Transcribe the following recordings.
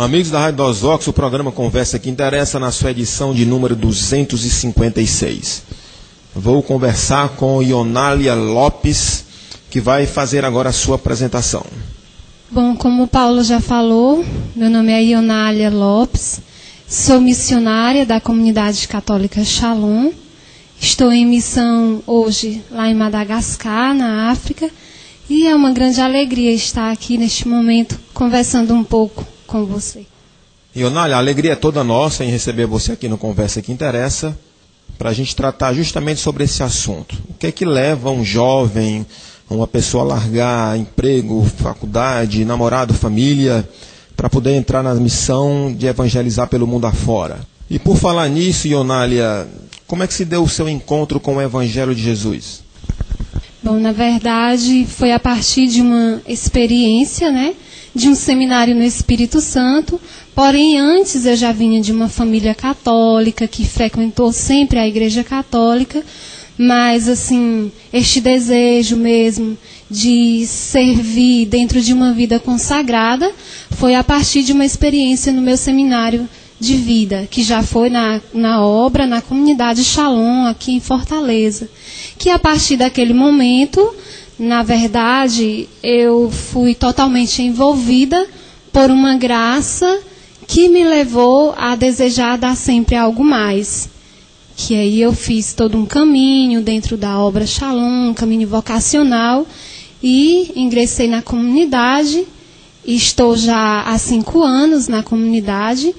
Amigos da Rádio Dose Vox, o programa Conversa que Interessa na sua edição de número 256. Vou conversar com Ionália Lopes, que vai fazer agora a sua apresentação. Bom, como o Paulo já falou, meu nome é Ionália Lopes, sou missionária da comunidade católica Shalom. Estou em missão hoje lá em Madagascar, na África, e é uma grande alegria estar aqui neste momento conversando um pouco com você. Ionália, a alegria é toda nossa em receber você aqui no Conversa que Interessa, para a gente tratar justamente sobre esse assunto. O que é que leva um jovem, uma pessoa a largar emprego, faculdade, namorado, família, para poder entrar na missão de evangelizar pelo mundo afora? E por falar nisso, Ionália, como é que se deu o seu encontro com o Evangelho de Jesus? Bom, na verdade, foi a partir de uma experiência, de um seminário no Espírito Santo. Porém, antes eu já vinha de uma família católica, que frequentou sempre a Igreja Católica, mas, assim, este desejo mesmo de servir dentro de uma vida consagrada foi a partir de uma experiência no meu seminário de vida, que já foi na obra, na comunidade Shalom, aqui em Fortaleza. Que a partir daquele momento, na verdade, eu fui totalmente envolvida por uma graça que me levou a desejar dar sempre algo mais. Que aí eu fiz todo um caminho dentro da obra Shalom, um caminho vocacional, e ingressei na comunidade. Estou já há 5 anos na comunidade,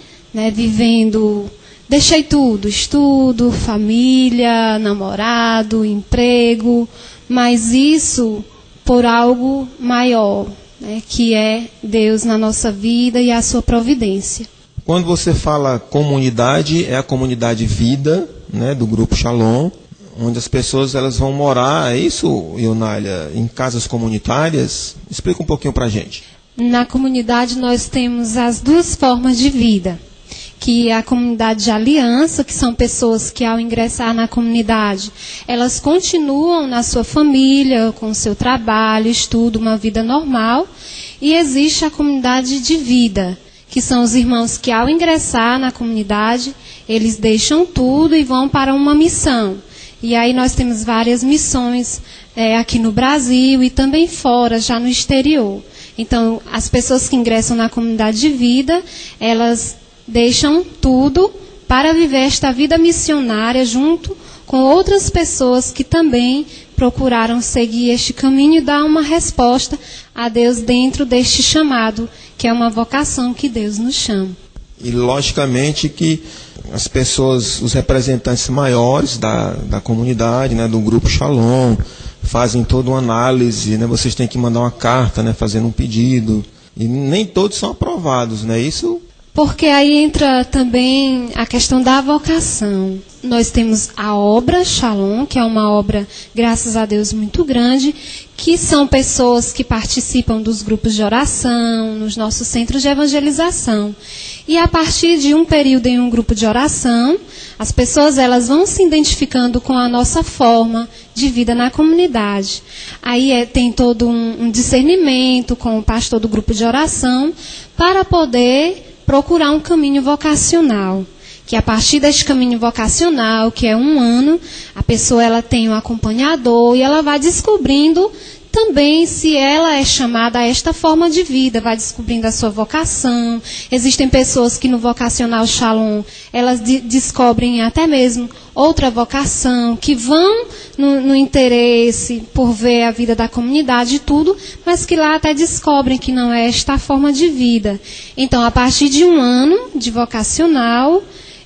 vivendo, deixei tudo, estudo, família, namorado, emprego, mas isso por algo maior, que é Deus na nossa vida e a sua providência. Quando você fala comunidade, é a comunidade Vida, do Grupo Shalom, onde as pessoas elas vão morar, é isso, Ionália, em casas comunitárias? Explica um pouquinho para a gente. Na comunidade nós temos as 2 formas de vida, que é a comunidade de aliança, que são pessoas que ao ingressar na comunidade, elas continuam na sua família, com o seu trabalho, estudo, uma vida normal. E existe a comunidade de vida, que são os irmãos que ao ingressar na comunidade, eles deixam tudo e vão para uma missão. E aí nós temos várias missões aqui no Brasil e também fora, já no exterior. Então, as pessoas que ingressam na comunidade de vida, elas deixam tudo para viver esta vida missionária junto com outras pessoas que também procuraram seguir este caminho e dar uma resposta a Deus dentro deste chamado, que é uma vocação que Deus nos chama. E logicamente que as pessoas, os representantes maiores da comunidade, do Grupo Shalom, fazem toda uma análise, vocês têm que mandar uma carta, fazendo um pedido, e nem todos são aprovados, isso? Porque aí entra também a questão da vocação. Nós temos a obra Shalom, que é uma obra, graças a Deus, muito grande, que são pessoas que participam dos grupos de oração, nos nossos centros de evangelização. E a partir de um período em um grupo de oração, as pessoas elas vão se identificando com a nossa forma de vida na comunidade. Aí tem todo um discernimento com o pastor do grupo de oração para poder procurar um caminho vocacional, que a partir deste caminho vocacional, que é 1 ano, a pessoa ela tem um acompanhador e ela vai descobrindo também se ela é chamada a esta forma de vida, vai descobrindo a sua vocação. Existem pessoas que no vocacional Shalom, elas descobrem até mesmo outra vocação, que vão no interesse por ver a vida da comunidade e tudo, mas que lá até descobrem que não é esta forma de vida. Então, a partir de 1 ano de vocacional,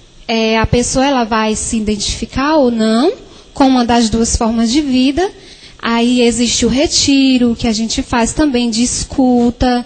a pessoa ela vai se identificar ou não com uma das 2 formas de vida. Aí existe o retiro, que a gente faz também de escuta,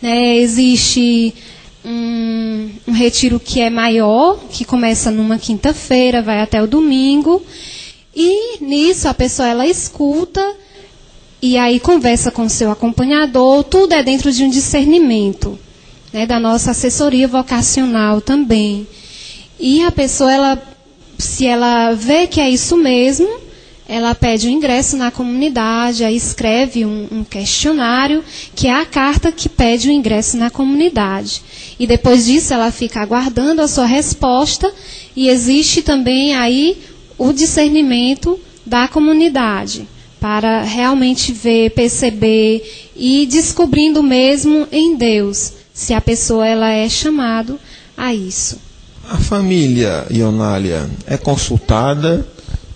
existe um retiro que é maior, que começa numa quinta-feira, vai até o domingo, e nisso a pessoa ela escuta e aí conversa com o seu acompanhador, tudo é dentro de um discernimento, da nossa assessoria vocacional também. E a pessoa, se ela vê que é isso mesmo, ela pede o ingresso na comunidade, aí escreve um questionário, que é a carta que pede o ingresso na comunidade. E depois disso ela fica aguardando a sua resposta, e existe também aí o discernimento da comunidade, para realmente ver, perceber e descobrindo mesmo em Deus, se a pessoa ela é chamada a isso. A família, Ionália, é consultada?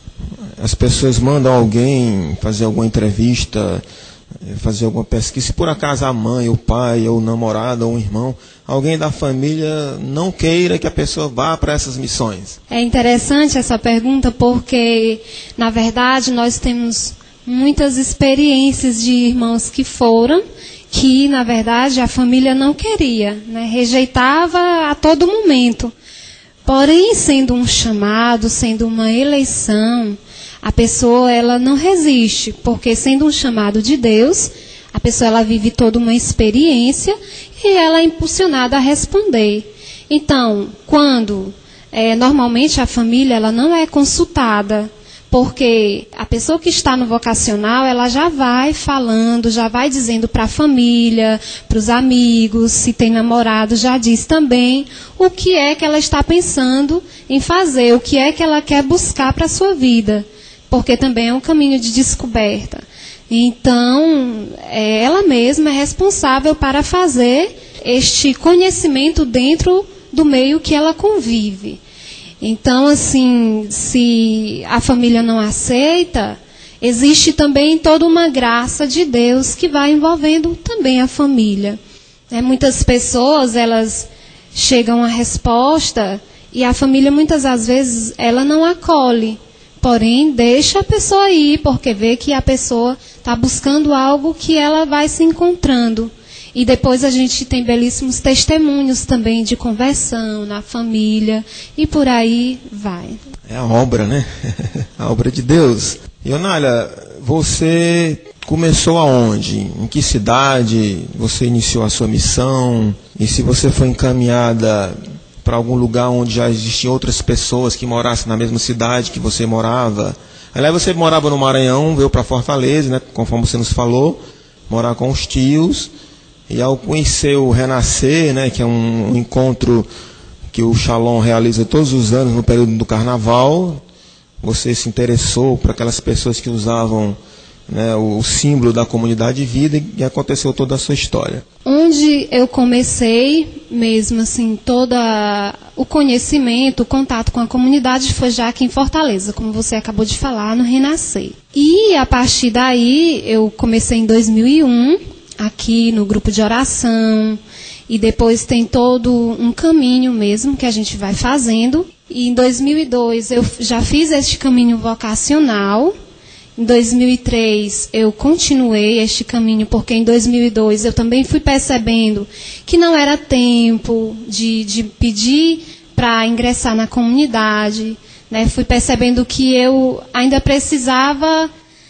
As pessoas mandam alguém fazer alguma entrevista, fazer alguma pesquisa? Se por acaso a mãe, o pai, ou o namorado, ou um irmão, alguém da família não queira que a pessoa vá para essas missões? É interessante essa pergunta porque, na verdade, nós temos muitas experiências de irmãos que foram, que, na verdade, a família não queria, né? Rejeitava a todo momento. Porém, sendo um chamado, sendo uma eleição, a pessoa ela não resiste, porque sendo um chamado de Deus, a pessoa ela vive toda uma experiência e ela é impulsionada a responder. Então, quando normalmente a família ela não é consultada, porque a pessoa que está no vocacional, ela já vai falando, já vai dizendo para a família, para os amigos, se tem namorado, já diz também o que é que ela está pensando em fazer, o que é que ela quer buscar para a sua vida, porque também é um caminho de descoberta. Então, ela mesma é responsável para fazer este conhecimento dentro do meio que ela convive. Então, assim, se a família não aceita, existe também toda uma graça de Deus que vai envolvendo também a família. Muitas pessoas, elas chegam à resposta e a família, muitas das vezes, ela não acolhe. Porém, deixa a pessoa ir, porque vê que a pessoa está buscando algo que ela vai se encontrando. E depois a gente tem belíssimos testemunhos também de conversão na família e por aí vai. É a obra, né? A obra de Deus. Ionália, você começou aonde? Em que cidade você iniciou a sua missão? E se você foi encaminhada para algum lugar onde já existiam outras pessoas que morassem na mesma cidade que você morava? Aliás, você morava no Maranhão, veio para Fortaleza, né? Conforme você nos falou, morar com os tios. E ao conhecer o Renascer, né, que é um encontro que o Shalom realiza todos os anos no período do Carnaval, você se interessou por aquelas pessoas que usavam, né, o símbolo da comunidade de vida, e aconteceu toda a sua história. Onde eu comecei mesmo assim, todo o conhecimento, o contato com a comunidade foi já aqui em Fortaleza, como você acabou de falar, no Renascer. E a partir daí eu comecei em 2001, aqui no grupo de oração, e depois tem todo um caminho mesmo que a gente vai fazendo. E em 2002 eu já fiz este caminho vocacional. Em 2003 eu continuei este caminho, porque em 2002 eu também fui percebendo que não era tempo de pedir para ingressar na comunidade, né? Fui percebendo que eu ainda precisava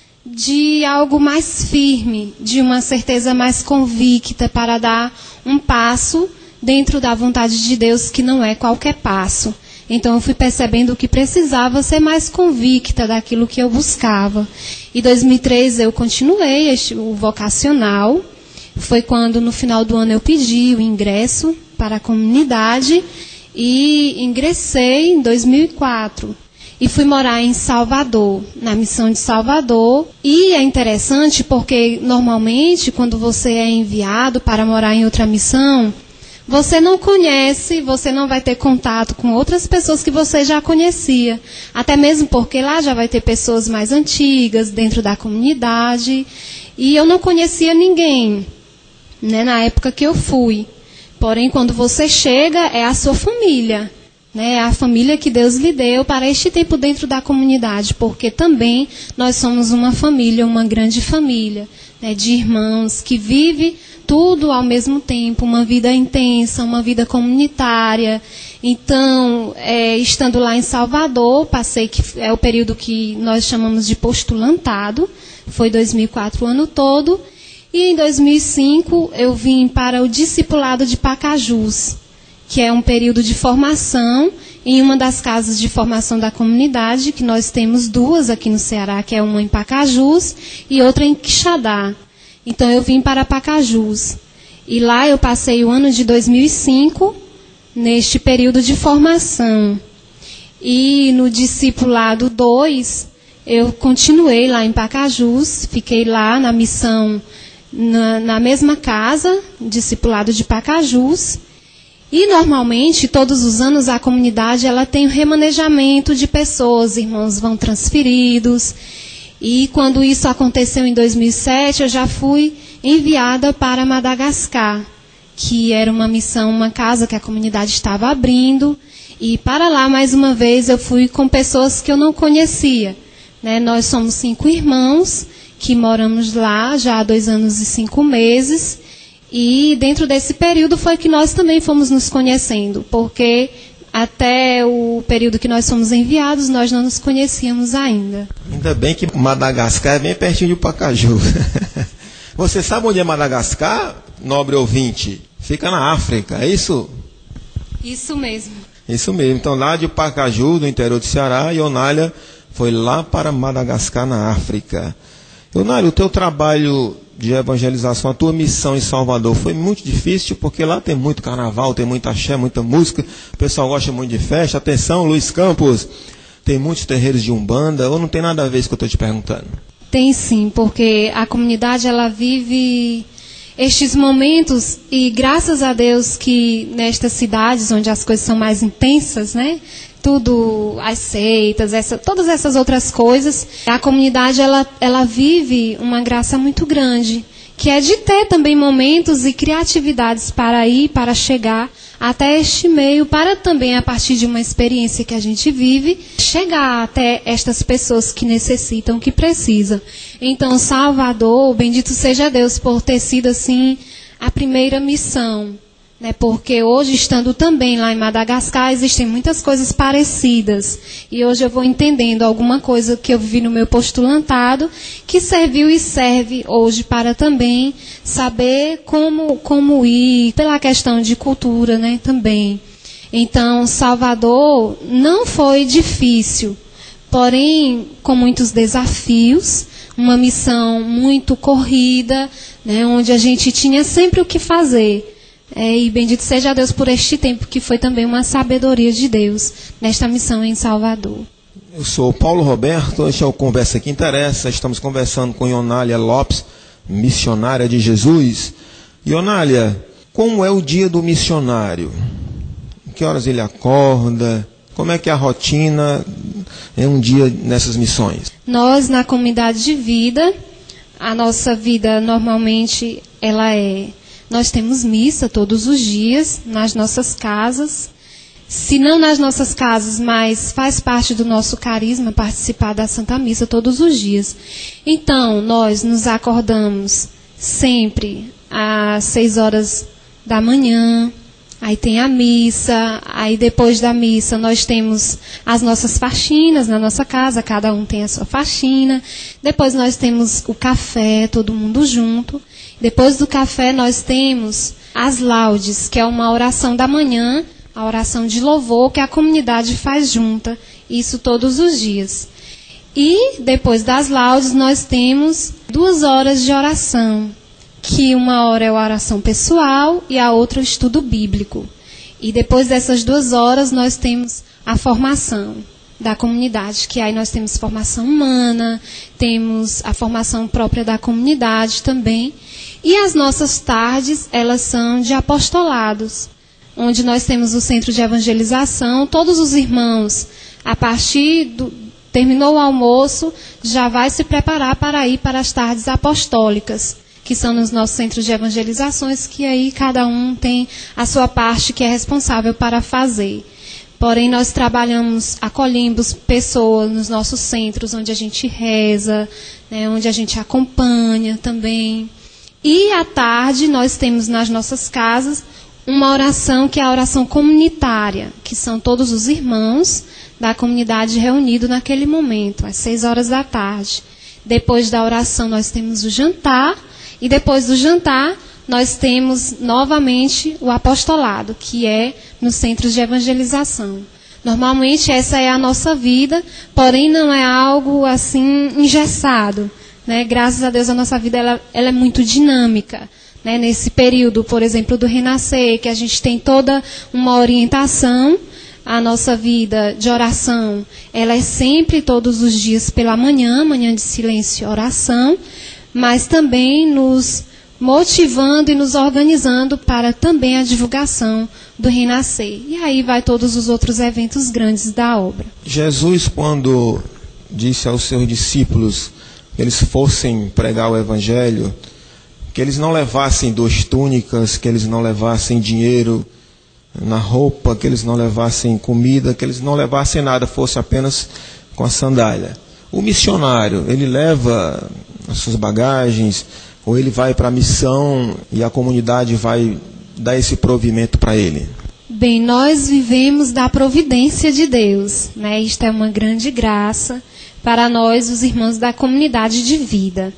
de algo mais firme, de uma certeza mais convicta para dar um passo dentro da vontade de Deus, que não é qualquer passo. Então eu fui percebendo que precisava ser mais convicta daquilo que eu buscava. Em 2003 eu continuei o vocacional. Foi quando no final do ano eu pedi o ingresso para a comunidade e ingressei em 2004. E fui morar em Salvador, na missão de Salvador. E é interessante porque, normalmente, quando você é enviado para morar em outra missão, você não conhece, você não vai ter contato com outras pessoas que você já conhecia. Até mesmo porque lá já vai ter pessoas mais antigas dentro da comunidade. E eu não conhecia ninguém, né, na época que eu fui. Porém, quando você chega, é a sua família. É a família que Deus lhe deu para este tempo dentro da comunidade, porque também nós somos uma família, uma grande família, né, de irmãos que vive tudo ao mesmo tempo, uma vida intensa, uma vida comunitária. Então, estando lá em Salvador, passei, que é o período que nós chamamos de postulantado, foi 2004 o ano todo, e em 2005 eu vim para o discipulado de Pacajus, que é um período de formação em uma das casas de formação da comunidade, que nós temos duas aqui no Ceará, que é uma em Pacajus e outra em Quixadá. Então eu vim para Pacajus. E lá eu passei o ano de 2005, neste período de formação. E no discipulado 2, eu continuei lá em Pacajus, fiquei lá na missão, na mesma casa, discipulado de Pacajus. E normalmente, todos os anos, a comunidade ela tem um remanejamento de pessoas, irmãos vão transferidos. E quando isso aconteceu em 2007, eu já fui enviada para Madagascar, que era uma missão, uma casa que a comunidade estava abrindo. E para lá, mais uma vez, eu fui com pessoas que eu não conhecia. Né? Nós somos 5 irmãos que moramos lá já há 2 anos e 5 meses. E dentro desse período foi que nós também fomos nos conhecendo, porque até o período que nós fomos enviados, nós não nos conhecíamos ainda. Ainda bem que Madagascar é bem pertinho de Pacaju. Você sabe onde é Madagascar, nobre ouvinte? Fica na África, é isso? Isso mesmo. Isso mesmo. Então, lá de Pacaju, do interior do Ceará, Ionália foi lá para Madagascar, na África. Ionália, o teu trabalho de evangelização, a tua missão em Salvador foi muito difícil, porque lá tem muito carnaval, tem muita axé, muita música, o pessoal gosta muito de festa. Atenção, Luiz Campos, tem muitos terreiros de Umbanda, ou não tem nada a ver com o que eu estou te perguntando? Tem sim, porque a comunidade ela vive estes momentos e graças a Deus que nestas cidades onde as coisas são mais intensas, né? Tudo, as seitas, todas essas outras coisas, a comunidade ela vive uma graça muito grande, que é de ter também momentos e criatividades para ir, para chegar até este meio, para também, a partir de uma experiência que a gente vive, chegar até estas pessoas que necessitam, que precisam. Então, Salvador, bendito seja Deus por ter sido assim a primeira missão. Né, porque hoje, estando também lá em Madagascar, existem muitas coisas parecidas. E hoje eu vou entendendo alguma coisa que eu vi no meu postulantado, que serviu e serve hoje para também saber como ir, pela questão de cultura, né, também. Então, Salvador não foi difícil, porém com muitos desafios, uma missão muito corrida, né, onde a gente tinha sempre o que fazer. E bendito seja Deus por este tempo, que foi também uma sabedoria de Deus nesta missão em Salvador. Eu sou Paulo Roberto, este é o Conversa que Interessa. Estamos conversando com Ionália Lopes, missionária de Jesus. Ionália, como é o dia do missionário? Que horas ele acorda? Como é que é a rotina em um dia nessas missões? Nós, na comunidade de vida, a nossa vida normalmente nós temos missa todos os dias nas nossas casas. Se não nas nossas casas, mas faz parte do nosso carisma participar da Santa Missa todos os dias. Então, nós nos acordamos sempre às 6 horas da manhã. Aí tem a missa, aí depois da missa nós temos as nossas faxinas na nossa casa, cada um tem a sua faxina. Depois nós temos o café, todo mundo junto. Depois do café nós temos as laudes, que é uma oração da manhã, a oração de louvor que a comunidade faz junta, isso todos os dias. E depois das laudes nós temos 2 horas de oração, que uma hora é a oração pessoal e a outra o estudo bíblico. E depois dessas 2 horas nós temos a formação da comunidade, que aí nós temos formação humana, temos a formação própria da comunidade também. E as nossas tardes, elas são de apostolados, onde nós temos o centro de evangelização, todos os irmãos, a partir terminou o almoço, já vai se preparar para ir para as tardes apostólicas, que são nos nossos centros de evangelizações, que aí cada um tem a sua parte que é responsável para fazer. Porém, nós acolhemos pessoas nos nossos centros, onde a gente reza, né, onde a gente acompanha também. E à tarde, nós temos nas nossas casas uma oração que é a oração comunitária, que são todos os irmãos da comunidade reunidos naquele momento, às 6 horas da tarde. Depois da oração, nós temos o jantar, e depois do jantar, nós temos novamente o apostolado, que é nos centros de evangelização. Normalmente essa é a nossa vida, porém não é algo assim engessado, né? Graças a Deus a nossa vida ela é muito dinâmica, né? Nesse período, por exemplo, do Renascer, que a gente tem toda uma orientação, a nossa vida de oração, ela é sempre todos os dias pela manhã, manhã de silêncio e oração, mas também nos motivando e nos organizando para também a divulgação do Renascer. E aí vai todos os outros eventos grandes da obra. Jesus, quando disse aos seus discípulos que eles fossem pregar o Evangelho, que eles não levassem 2 túnicas, que eles não levassem dinheiro na roupa, que eles não levassem comida, que eles não levassem nada, fosse apenas com a sandália. O missionário, ele leva as suas bagagens, ou ele vai para a missão e a comunidade vai dar esse provimento para ele? Bem, nós vivemos da providência de Deus, né? Isto é uma grande graça para nós, os irmãos da comunidade de vida.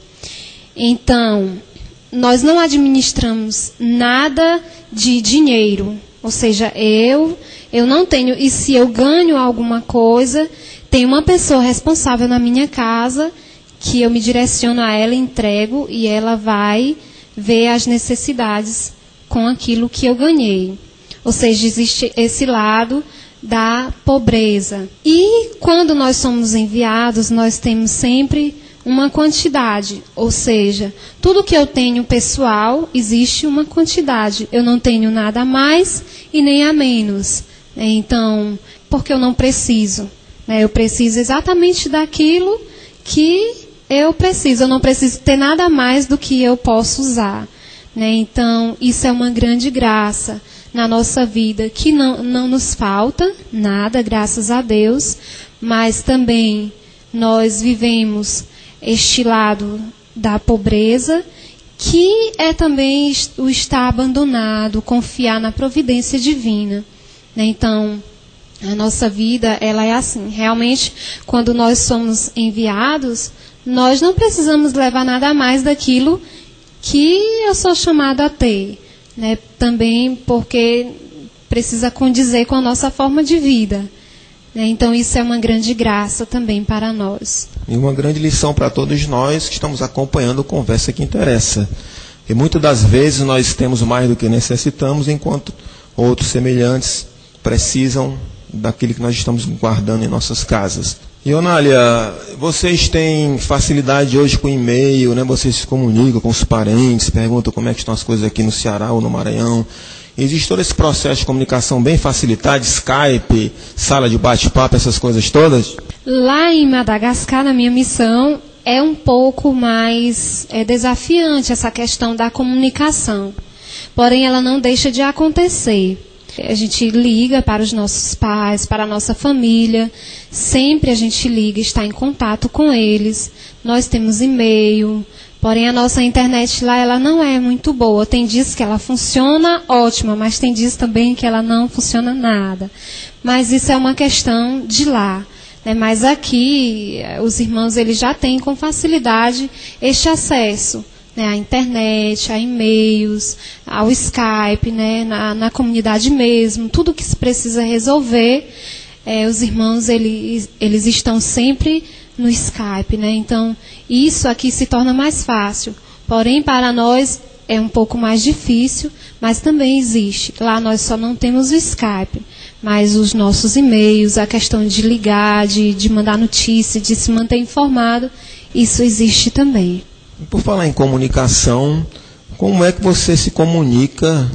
Então, nós não administramos nada de dinheiro, ou seja, eu não tenho, e se eu ganho alguma coisa, tem uma pessoa responsável na minha casa que eu me direciono a ela, entrego e ela vai ver as necessidades com aquilo que eu ganhei. Ou seja, existe esse lado da pobreza. E quando nós somos enviados, nós temos sempre uma quantidade. Ou seja, tudo que eu tenho pessoal, existe uma quantidade. Eu não tenho nada a mais e nem a menos. Então, porque eu não preciso. Eu preciso exatamente daquilo que eu preciso. Eu não preciso ter nada mais do que eu posso usar. Então, isso é uma grande graça na nossa vida, que não nos falta nada, graças a Deus, mas também nós vivemos este lado da pobreza, que é também o estar abandonado, confiar na providência divina. Então, a nossa vida, ela é assim. Realmente, quando nós somos enviados, nós não precisamos levar nada mais daquilo que eu sou chamada a ter, né? Também porque precisa condizer com a nossa forma de vida, né? Então isso é uma grande graça também para nós. E uma grande lição para todos nós que estamos acompanhando a Conversa que Interessa. E muitas das vezes nós temos mais do que necessitamos, enquanto outros semelhantes precisam daquilo que nós estamos guardando em nossas casas. E, Onália, vocês têm facilidade hoje com e-mail, né? Vocês se comunicam com os parentes, perguntam como é que estão as coisas aqui no Ceará ou no Maranhão. Existe todo esse processo de comunicação bem facilitado, Skype, sala de bate-papo, essas coisas todas? Lá em Madagascar, na minha missão, é um pouco mais desafiante essa questão da comunicação. Porém, ela não deixa de acontecer. A gente liga para os nossos pais, para a nossa família. Sempre a gente liga, está em contato com eles. Nós temos e-mail. Porém, a nossa internet lá, ela não é muito boa. Tem dias que ela funciona ótima, mas tem dias também que ela não funciona nada. Mas isso é uma questão de lá, né? Mas aqui, os irmãos eles já têm com facilidade este acesso, né, à internet, a e-mails, ao Skype, né, na comunidade mesmo, tudo que se precisa resolver, os irmãos eles estão sempre no Skype, né? Então isso aqui se torna mais fácil. Porém, para nós é um pouco mais difícil, mas também existe. Lá nós só não temos o Skype, mas os nossos e-mails, a questão de ligar, de mandar notícia, de se manter informado, isso existe também. Por falar em comunicação, como é que você se comunica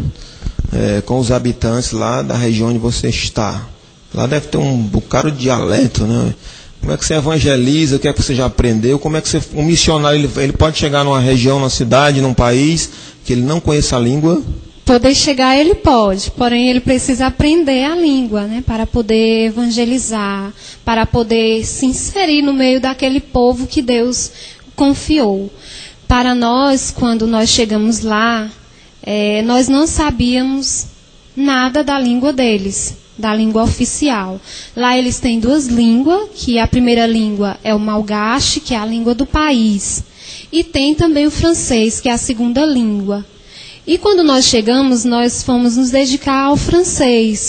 com os habitantes lá da região onde você está? Lá deve ter um bocado de dialeto, né? Como é que você evangeliza? O que é que você já aprendeu? Como é que um missionário ele pode chegar numa região, numa cidade, num país que ele não conheça a língua? Poder chegar ele pode, porém ele precisa aprender a língua, né, para poder evangelizar, para poder se inserir no meio daquele povo que Deus confiou. Para nós, quando nós chegamos lá, nós não sabíamos nada da língua deles, da língua oficial. Lá eles têm 2 línguas, que a primeira língua é o malgache, que é a língua do país. E tem também o francês, que é a segunda língua. E quando nós chegamos, nós fomos nos dedicar ao francês.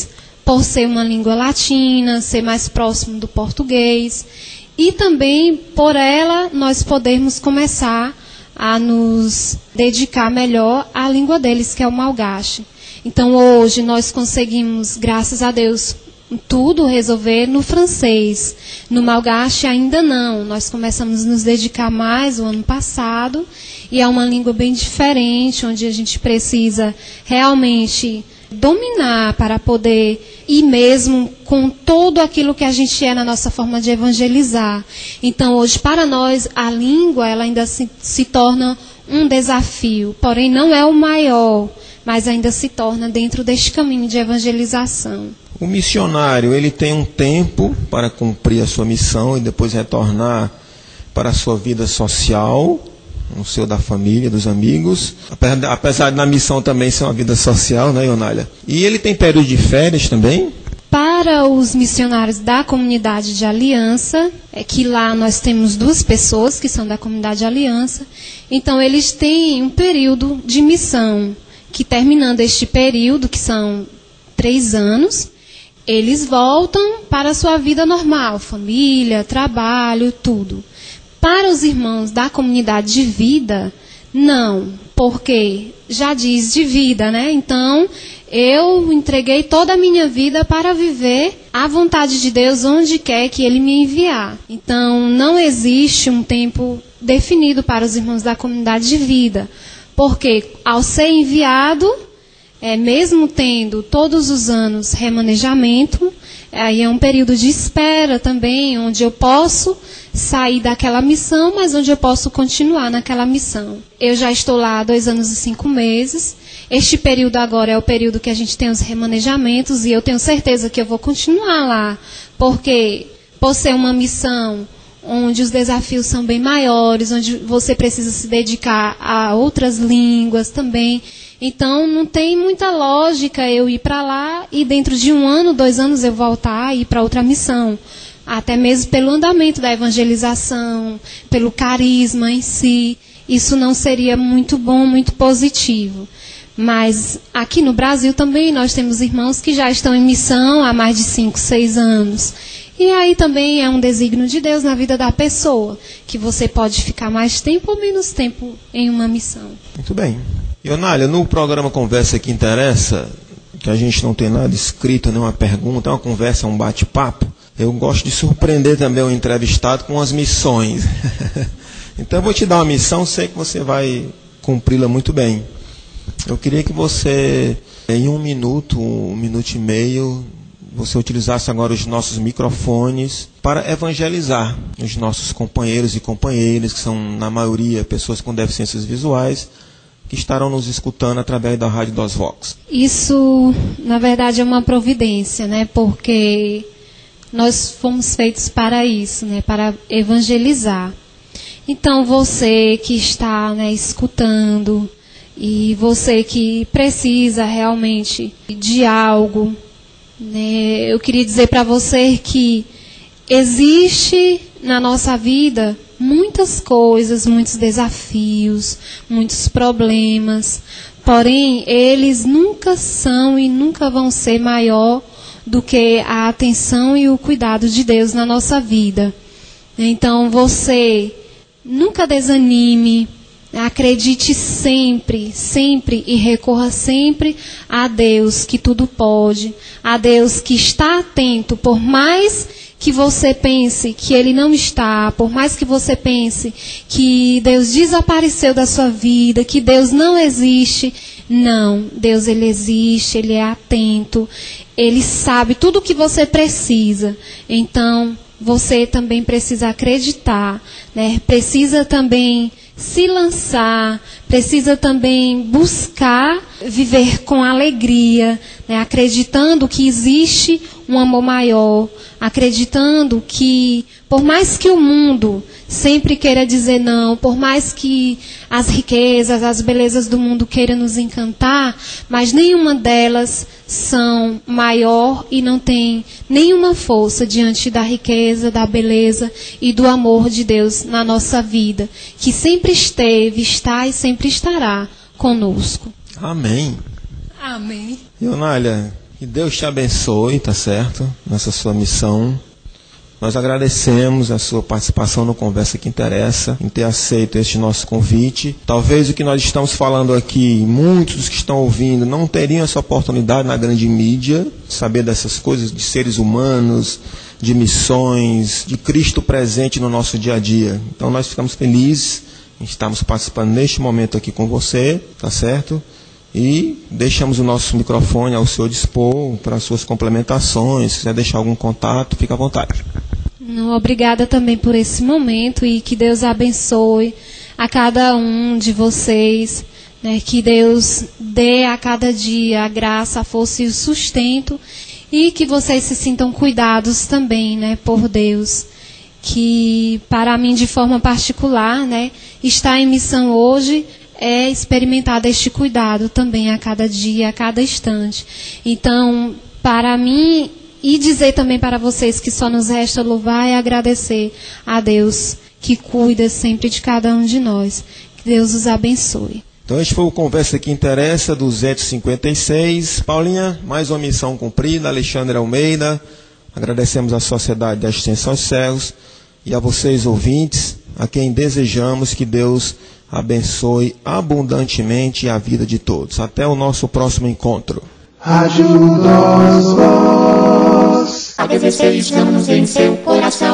por ser uma língua latina, ser mais próximo do português. E também, por ela, nós podemos começar a nos dedicar melhor à língua deles, que é o malgache. Então, hoje, nós conseguimos, graças a Deus, tudo resolver no francês. No malgache ainda não. Nós começamos a nos dedicar mais o ano passado. E é uma língua bem diferente, onde a gente precisa realmente dominar para poder ir mesmo com tudo aquilo que a gente é na nossa forma de evangelizar. Então, hoje, para nós, a língua ela ainda se torna um desafio. Porém, não é o maior, mas ainda se torna dentro deste caminho de evangelização. O missionário, ele tem um tempo para cumprir a sua missão e depois retornar para a sua vida social, no seu da família, dos amigos, apesar da missão também ser uma vida social, né, Ionália? E ele tem período de férias também? Para os missionários da comunidade de Aliança, é que lá nós temos 2 pessoas que são da comunidade de Aliança, então eles têm um período de missão, que terminando este período, que são 3 anos, eles voltam para a sua vida normal, família, trabalho, tudo. Para os irmãos da comunidade de vida, não, porque já diz de vida, né? Então, eu entreguei toda a minha vida para viver a vontade de Deus onde quer que Ele me enviar. Então, não existe um tempo definido para os irmãos da comunidade de vida, porque ao ser enviado, mesmo tendo todos os anos remanejamento, aí é um período de espera também, onde eu posso sair daquela missão, mas onde eu posso continuar naquela missão. Eu já estou lá há 2 anos e 5 meses. Este período agora é o período que a gente tem os remanejamentos e eu tenho certeza que eu vou continuar lá, porque por ser uma missão onde os desafios são bem maiores, onde você precisa se dedicar a outras línguas também. Então, não tem muita lógica eu ir para lá e dentro de 1 ano, 2 anos eu voltar e ir para outra missão. Até mesmo pelo andamento da evangelização, pelo carisma em si. Isso não seria muito bom, muito positivo. Mas aqui no Brasil também nós temos irmãos que já estão em missão há mais de 5, 6 anos. E aí também é um desígnio de Deus na vida da pessoa, que você pode ficar mais tempo ou menos tempo em uma missão. Muito bem. Ionália, no programa Conversa que Interessa, que a gente não tem nada escrito, nenhuma pergunta, é uma conversa, um bate-papo, eu gosto de surpreender também o entrevistado com as missões. Então eu vou te dar uma missão, sei que você vai cumpri-la muito bem. Eu queria que você, em 1 minuto, 1 minuto e meio, você utilizasse agora os nossos microfones para evangelizar os nossos companheiros e companheiras, que são, na maioria, pessoas com deficiências visuais, que estarão nos escutando através da Rádio dos Vox. Isso, na verdade, é uma providência, né? Porque nós fomos feitos para isso, né? Para evangelizar. Então, você que está, né, escutando e você que precisa realmente de algo, né? Eu queria dizer para você que existe na nossa vida muitas coisas, muitos desafios, muitos problemas, porém eles nunca são e nunca vão ser maior do que a atenção e o cuidado de Deus na nossa vida. Então você nunca desanime, acredite sempre, sempre e recorra sempre a Deus que tudo pode, a Deus que está atento, por mais que você pense que Ele não está, por mais que você pense que Deus desapareceu da sua vida, que Deus não existe. Não, Deus Ele existe, Ele é atento, Ele sabe tudo o que você precisa. Então, você também precisa acreditar, né? Precisa também se lançar, precisa também buscar viver com alegria, né? Acreditando que existe um amor maior, acreditando que, por mais que o mundo sempre queira dizer não, por mais que as riquezas, as belezas do mundo queiram nos encantar, mas nenhuma delas são maior e não tem nenhuma força diante da riqueza, da beleza e do amor de Deus na nossa vida, que sempre esteve, está e sempre estará conosco. Amém. Amém. Ionália, Que Deus te abençoe, tá certo? Nessa sua missão. Nós agradecemos a sua participação no Conversa que Interessa, em ter aceito este nosso convite. Talvez o que nós estamos falando aqui, muitos dos que estão ouvindo não teriam essa oportunidade na grande mídia, de saber dessas coisas de seres humanos, de missões, de Cristo presente no nosso dia a dia. Então nós ficamos felizes em estarmos participando neste momento aqui com você, tá certo? E deixamos o nosso microfone ao seu dispor para as suas complementações. Se quiser deixar algum contato, fica à vontade. Obrigada também por esse momento e que Deus abençoe a cada um de vocês, né? Que Deus dê a cada dia a graça, a força e o sustento e que vocês se sintam cuidados também, né, por Deus. Que para mim, de forma particular, né, estar em missão hoje é experimentar este cuidado também a cada dia, a cada instante. Então, para mim, e dizer também para vocês que só nos resta louvar e agradecer a Deus que cuida sempre de cada um de nós. Que Deus os abençoe. Então, este foi o Conversa que Interessa, 256. Paulinha, mais uma missão cumprida. Alexandre Almeida, agradecemos à Sociedade de Assistência aos Cegos e a vocês, ouvintes, a quem desejamos que Deus abençoe abundantemente a vida de todos. Até o nosso próximo encontro. Ajuda-nos, vós, a 16 anos em seu coração.